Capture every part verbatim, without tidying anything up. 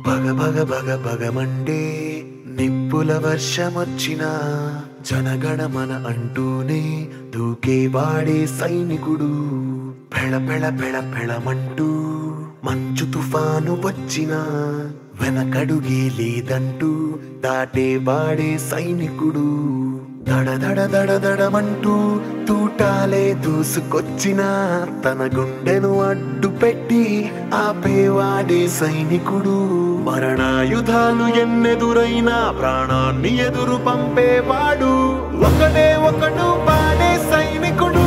భగ భగ భగ భగమండే నిప్పుల వర్షమొచ్చినా జనగణమన అంటూనే దూకేవాడే సైనికుడు. పెళ పెళ పెళ పెళమంటూ మంచు తుఫాను వచ్చినా వెనకడుగే లేదంటూ దాటేవాడే సైనికుడు. దడ దడ దడ దడమంటూ తూటాలే దూసుకొచ్చినా తన గుండెను అడ్డు పెట్టి ఆపేవాడే సైనికుడు. మరణాయుధాలు ఎన్నెదురైనా ప్రాణాన్ని ఎదురు పంపేవాడు ఒకడే ఒకడు వాడే సైనికుడు.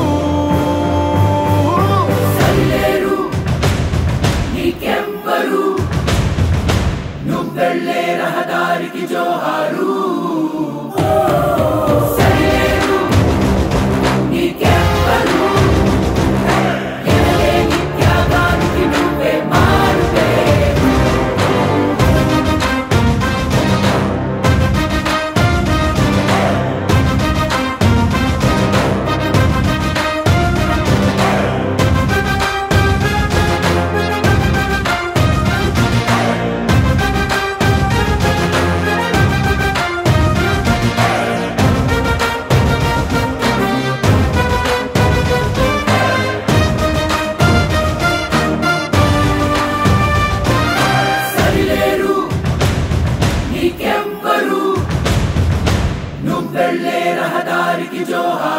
సరిలేరు నీకెవ్వరు, నువ్వెళ్ళే రహదారికి జోహారు. సరిలేరు నీకెవ్వరు, ఎనలేని త్యాగానికి నువ్వే మారువే. నీకెవ్వరు, నువ్వెళ్ళే రహదారికి జోహారు.